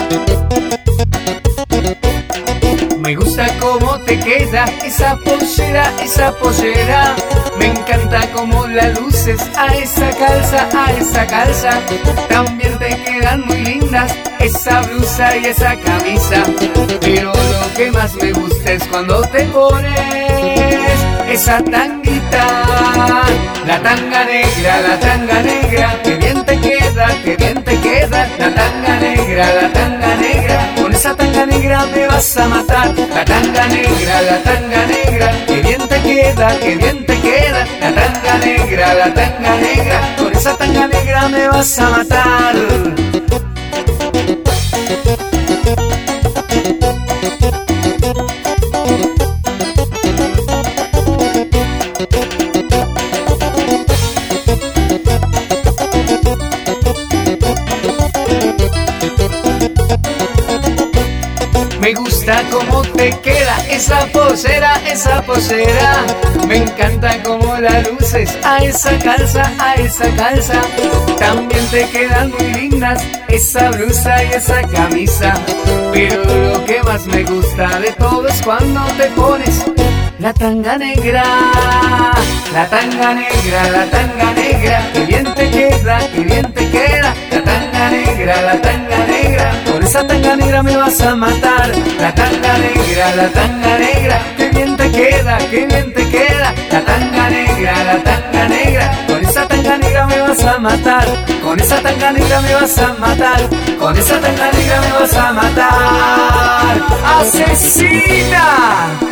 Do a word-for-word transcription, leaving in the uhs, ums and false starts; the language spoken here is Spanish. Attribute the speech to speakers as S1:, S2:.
S1: Me gusta cómo te queda esa pollera, esa pollera. Me encanta cómo la luces a esa calza, a esa calza. También te quedan muy lindas esa blusa y esa camisa. Pero lo que más me gusta es cuando te pones esa tanguita, la tanga negra, la tanga negra. Que bien te queda, que bien te queda. La tanga negra, la tanga negra. Con esa tanga negra me vas a matar. La tanga negra, la tanga negra. Que bien te queda, que bien te queda. La tanga negra, la tanga negra. Con esa tanga negra me vas a matar. Me gusta cómo te queda esa posera, esa posera. Me encanta cómo la luces a esa calza, a esa calza. También te quedan muy lindas esa blusa y esa camisa. Pero lo que más me gusta de todo es cuando te pones la tanga negra, la tanga negra, la tanga negra. Que bien te queda, que bien te queda. La tanga negra, la tanga negra. Con esa tanga negra me vas a matar. La tanga negra, la tanga negra. Que bien te queda, que bien te queda. La tanga negra, la tanga negra. Con esa tanga negra me vas a matar. Con esa tanga negra me vas a matar. Con esa tanga negra me vas a matar. ¡Asesina!